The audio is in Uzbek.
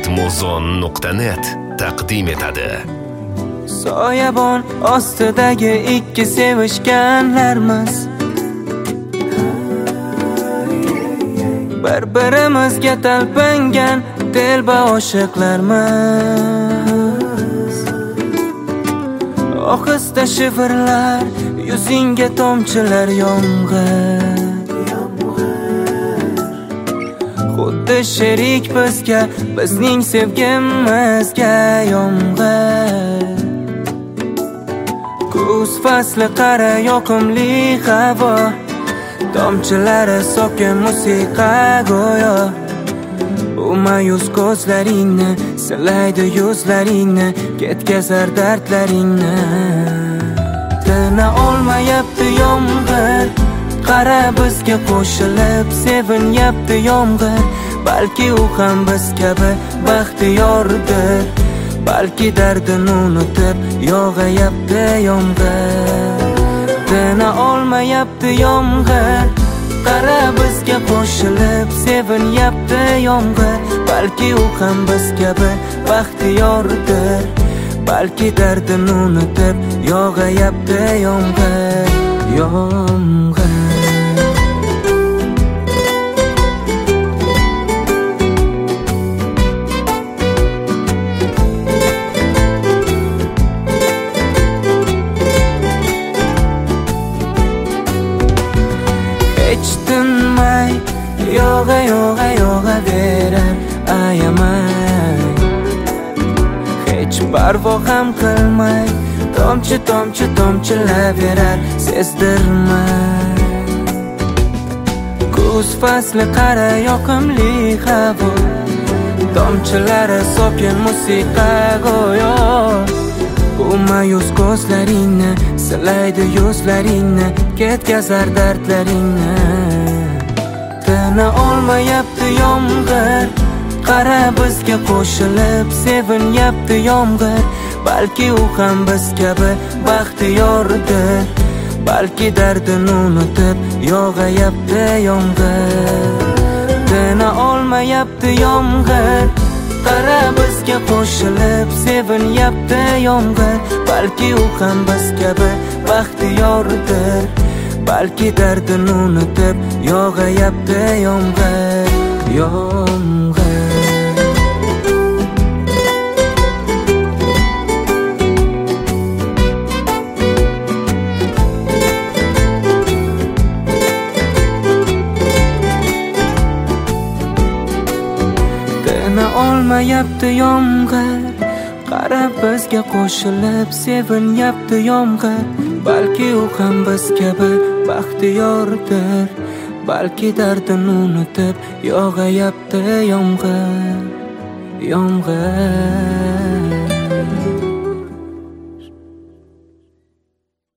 ritmozon.net taqdim etadi. Soyabon ostidagi ikki sevishganlarmiz, bir-birimizga talpingan telba oshiqlarmiz. Ohista shivirlar, yuzingga tomchilar yomg'ir. Xuddi sherik bizga, bizning sevgimizga yomg'ir. Kuz fasli qara yoqimli havo, tomchilari sokin musiqa go'yo. U ma'yus ko'zlaringni silaydi, yuzlaringni ketkazar dardlaringni. Tina olmayapti yomg'ir, qara bizga qo'shilib sevinyapti yomg'ir. Balki u ham biz kabi baxtiyordir, balki dardini unutib yog'ayapti yomg'ir. Tina olmayapti yomg'ir, qara bizga qo'shilib sevinyapti yomg'ir. Balki u ham biz kabi baxtiyordir, balki dardini unutib yog'ayapti yomg'ir. Yomg'ir tinmay yog'averar, ayamay, hech parvo ham qilmay, tomchilaverar, sezdirmay. Kuz fasli qara yoqimli havo, tomchilari sokin musiqa go'yo. Bu ma'yus ko'zlaringni silaydi, yuzlaringni ketkazar dardlaringni. Tina olmayapti yomg'ir, qara bizga qo'shilib sevinyapti yomg'ir. Balki u ham biz kabi baxtiyordir, balki dardini unutib yog'ayapti yomg'ir. Tina olmayapti yomg'ir, qara bizga qo'shilib sevinyapti yomg'ir. Balki u ham biz kabi baxtiyordir, balki dardini unutib yog'ayapti yomg'ir. Yomg'ir Tina olmayapti yomg'ir, qara bizga qo'shilib sevinyapti yomg'ir. Balki u ham biz kabi baxtiyordir, balki dardini unutib yog'ayapti yomg'ir. Yomg'ir